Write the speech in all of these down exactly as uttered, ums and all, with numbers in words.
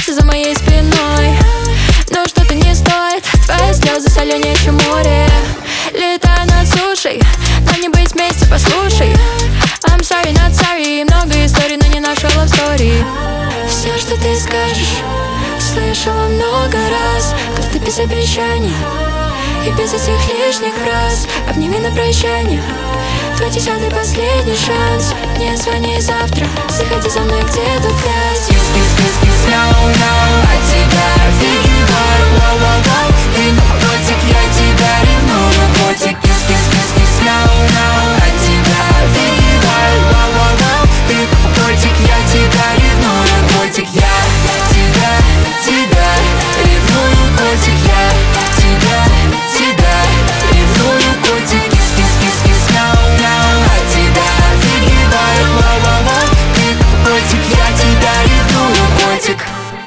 прячешься за моей спиной, но что-то не стоит. Твои слезы соленее, чем море. Летаю над сушей, но не быть вместе, послушай. I'm sorry, not sorry. Много историй, но не наша love story. Все, что ты скажешь, слышала много раз. Как-то без обещаний и без этих лишних фраз. Обними на прощание, твой десятый последний шанс. Не звони завтра, заходи за мной где-то в пять. Кис, кис, кис, кис, мяу, мяу. От тебя офигеваю, воу, воу, воу. Ты мой котик, я тебя ревную, котик. Кис, кис, кис, кис, мяу, мяу. От тебя офигеваю, воу, воу, воу. Ты мой котик, я тебя ревную, котик. Я тебя, тебя ревную, котик. Я тебя, тебя ревную, котик. Кис, кис, кис, кис, мяу, мяу. От тебя офигеваю, воу, воу, воу. Ты мой котик, я тебя ревную, котик.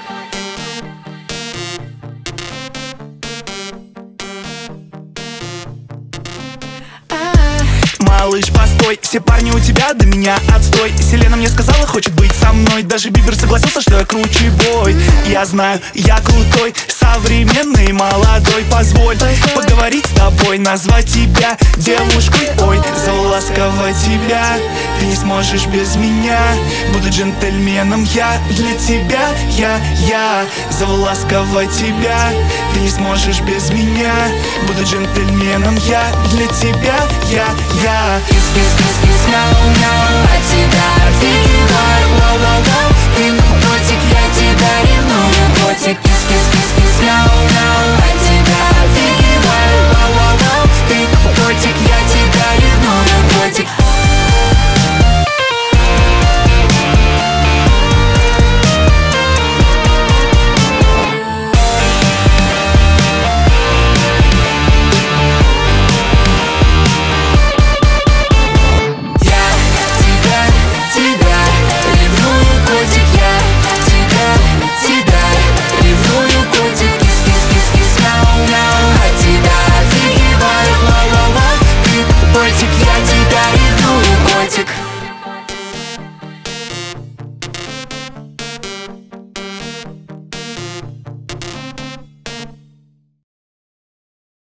Малыш, постой, все парни у тебя до меня отстой. Селена мне сказала, хочет быть со мной. Даже Бибер согласился, что я круче бой. Я знаю, я крутой, современный, молодой. Позволь поговорить с тобой, назвать тебя девушкой. Ой, заласковать тебя, ты не сможешь без меня. Буду джентльменом я для тебя, я, я. Заласковать тебя, ты не сможешь без меня. Буду джентльменом я для тебя, я, я. Кис, кис, кис, кис, мяу, мяу. От тебя офигеваю,